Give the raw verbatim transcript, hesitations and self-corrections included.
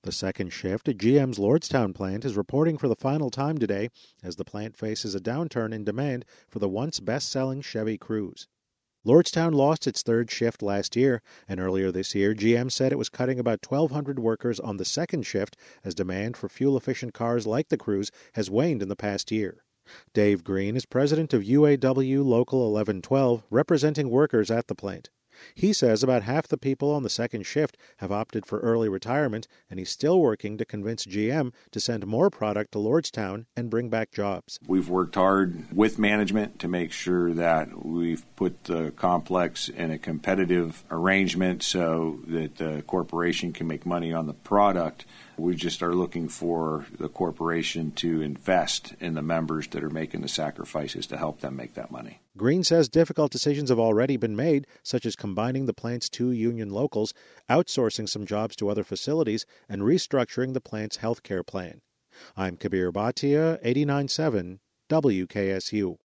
The second shift at G M's Lordstown plant is reporting for the final time today as the plant faces a downturn in demand for the once best-selling Chevy Cruze. Lordstown lost its third shift last year, and earlier this year G M said it was cutting about twelve hundred workers on the second shift as demand for fuel-efficient cars like the Cruze has waned in the past year. Dave Green is president of U A W Local eleven twelve, representing workers at the plant. He says about half the people on the second shift have opted for early retirement, and he's still working to convince G M to send more product to Lordstown and bring back jobs. We've worked hard with management to make sure that we've put the complex in a competitive arrangement so that the corporation can make money on the product. We just are looking for the corporation to invest in the members that are making the sacrifices to help them make that money. Green says difficult decisions have already been made, such as combining the plant's two union locals, outsourcing some jobs to other facilities, and restructuring the plant's health care plan. I'm Kabir Bhatia, eighty-nine point seven W K S U.